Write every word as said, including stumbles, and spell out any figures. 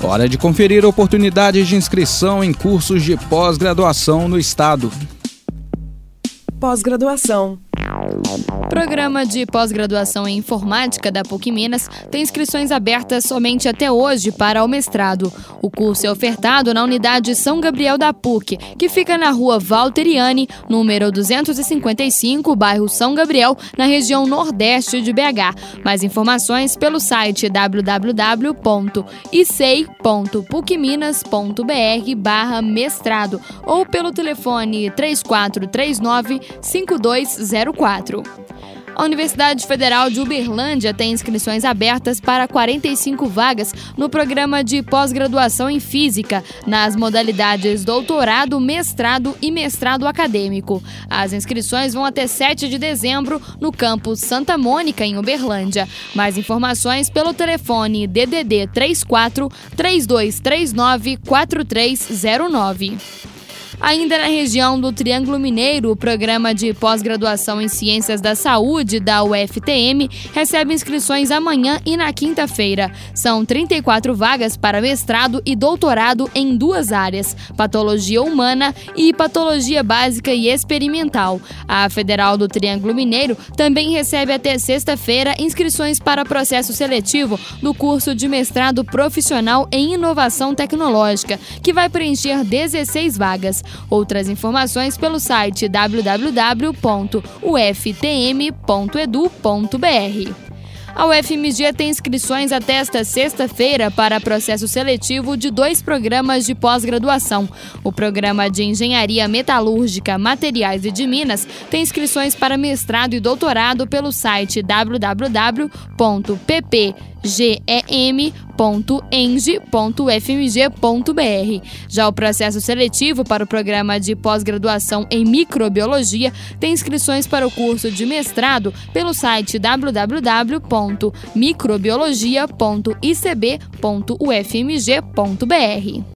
Hora de conferir oportunidades de inscrição em cursos de pós-graduação no estado. Pós-graduação. Programa de pós-graduação em informática da PUC Minas tem inscrições abertas somente até hoje para o mestrado. O curso é ofertado na unidade São Gabriel da PUC, que fica na rua Valteriani, número duzentos e cinquenta e cinco, bairro São Gabriel, na região nordeste de B H. Mais informações pelo site w w w ponto i c e i ponto puc minas ponto b r barra mestrado ou pelo telefone três quatro três nove cinco dois zero quatro. A Universidade Federal de Uberlândia tem inscrições abertas para quarenta e cinco vagas no programa de pós-graduação em Física, nas modalidades doutorado, mestrado e mestrado acadêmico. As inscrições vão até sete de dezembro no campus Santa Mônica, em Uberlândia. Mais informações pelo telefone D D D três quatro três dois três nove quatro três zero nove. Ainda na região do Triângulo Mineiro, o programa de pós-graduação em Ciências da Saúde da U F T M recebe inscrições amanhã e na quinta-feira. São trinta e quatro vagas para mestrado e doutorado em duas áreas, patologia humana e patologia básica e experimental. A Federal do Triângulo Mineiro também recebe até sexta-feira inscrições para processo seletivo do curso de mestrado profissional em inovação tecnológica, que vai preencher dezesseis vagas. Outras informações pelo site w w w ponto u f t m ponto e d u ponto b r. A U F M G tem inscrições até esta sexta-feira para processo seletivo de dois programas de pós-graduação. O programa de Engenharia Metalúrgica, Materiais e de Minas tem inscrições para mestrado e doutorado pelo site w w w ponto p p g e m ponto eng ponto u f m g ponto b r. Já o processo seletivo para o programa de pós-graduação em Microbiologia tem inscrições para o curso de mestrado pelo site w w w ponto microbiologia ponto i c b ponto u f m g ponto b r.